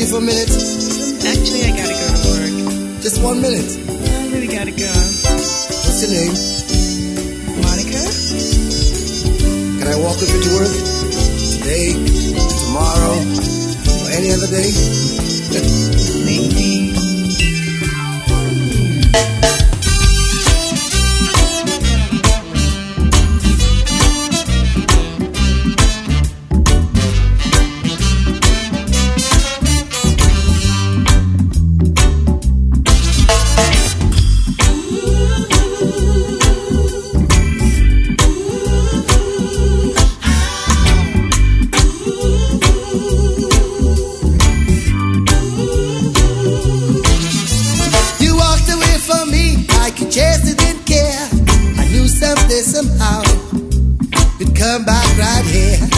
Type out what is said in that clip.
me for a minute? Actually, I gotta go to work. Just 1 minute. I really gotta go. What's your name? Monica? Can I walk with you to work? Today, tomorrow, or any other day? Maybe. Somehow, you'd come back right here.